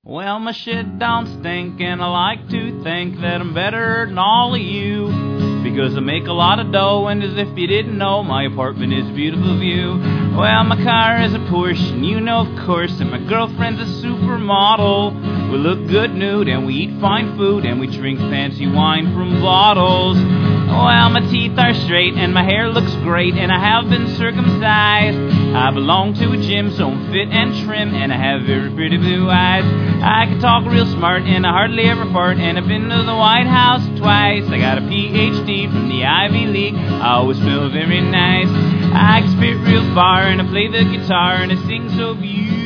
Well, my shit don't stink, and I like to think that I'm better than all of you, because I make a lot of dough, and as if you didn't know, my apartment is a beautiful view. Well, my car is a Porsche, and you know of course, and my girlfriend's a supermodel. We look good nude, and we eat fine food, and we drink fancy wine from bottles. Well, my teeth are straight, and my hair looks great, and I have been circumcised. I belong to a gym, so I'm fit and trim, and I have very pretty blue eyes. I can talk real smart, and I hardly ever fart, and I've been to the White House twice. I got a PhD from the Ivy League, I always feel very nice. I can spit real far, and I play the guitar, and I sing so beautiful.